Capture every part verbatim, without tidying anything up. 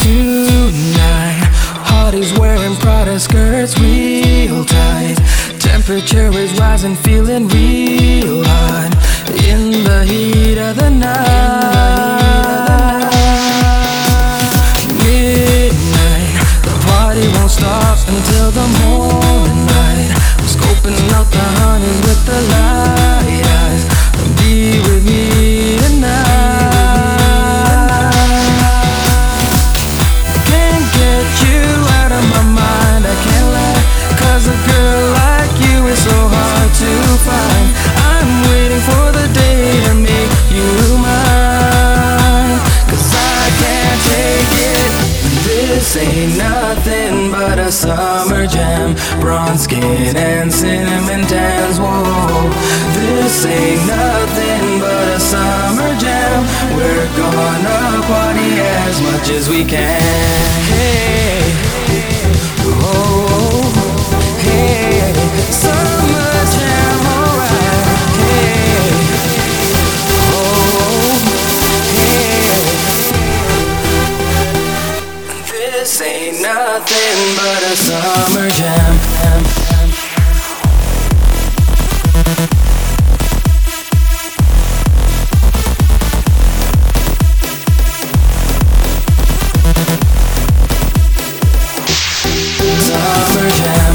tonight. Hotties wearing Prada skirts real tight. Temperature is rising, feeling real hot in the heat of the night. Midnight, the party won't stop until the morning light. I'm scoping out the honeys with the light eyes. Be with me tonight. Can't get you out of my mind, I can't lie. Cause a girl like you is so hard to find. I'm waiting for the day to make you mine. Cause I can't take it. This ain't nothing but a summer jam. Bronze skin and cinnamon tans, whoa. This ain't nothing but a summer jam. We're gonna party as much as we can. Hey, oh, hey, summer jam, alright. Hey, oh, hey. This ain't nothing but a summer jam. Summer jam.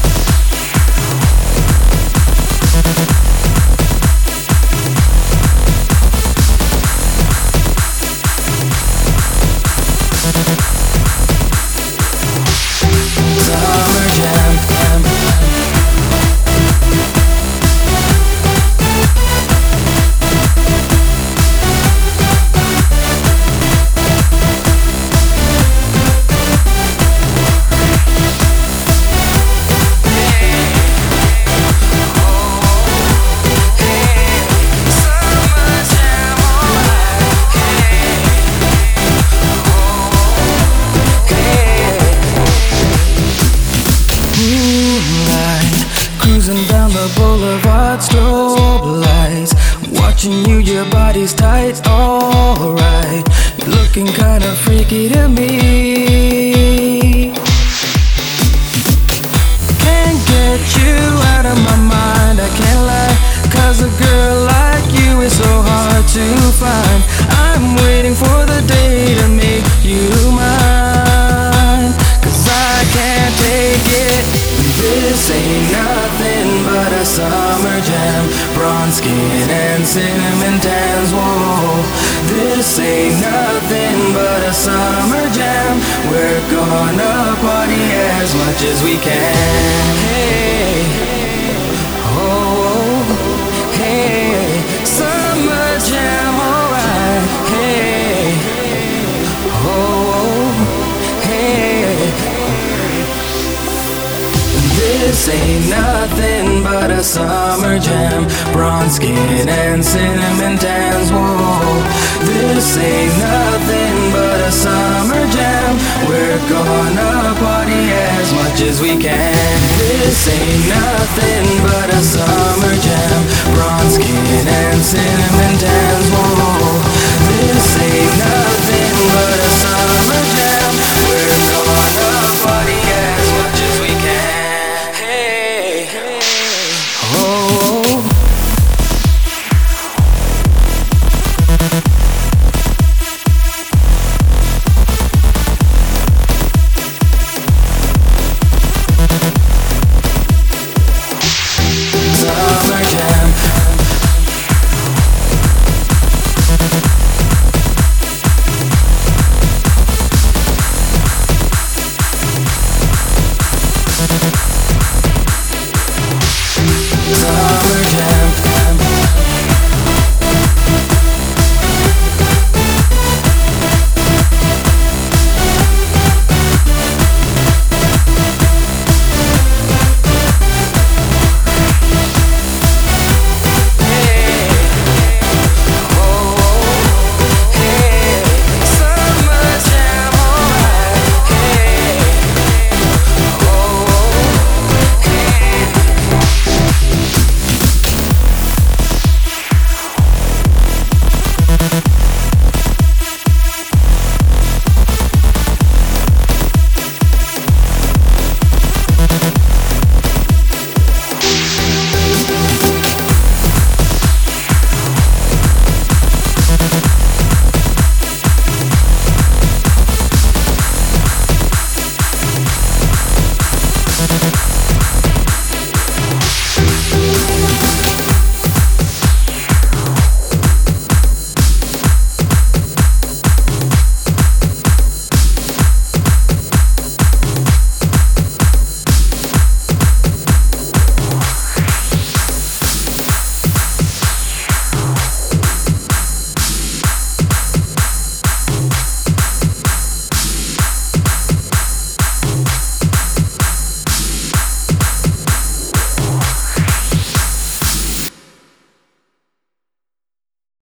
Summer jam. Cruising down the boulevard, strobe lights. Watching you, your body's tight, alright. You're looking kinda freaky to me. Can't get you out of my mind, I can't lie. Cause a girl like you is so hard to find. I'm waiting for the day to make you mine. Cause I can't take it. This ain't nothing but a summer jam. Bronze skin and cinnamon tans, whoa. This ain't nothing but a summer jam. We're gonna party as much as we can. Hey, oh, hey, summer jam, alright. Hey, oh, hey. This ain't nothing but a summer jam. Bronze skin and cinnamon tans, whoa. This ain't nothing but a summer jam. We're gonna party as much as we can. This ain't nothing but a summer